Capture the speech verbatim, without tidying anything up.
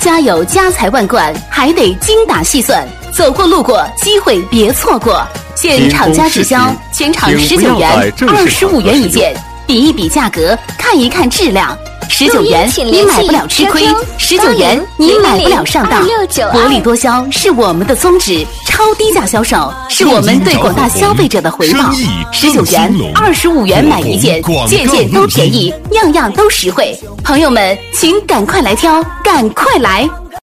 家有家财万贯，还得精打细算。走过路过，机会别错过。现厂家直销，全场十九元、二十五元一件，比一比价格，看一看质量。十九元你买不了吃亏，十九元你买不了上当。薄利多销是我们的宗旨，超低价销售是我们对广大消费者的回报。十九元、二十五元买一件，件件都便宜，样样都实惠。朋友们，请赶快来挑，赶快来！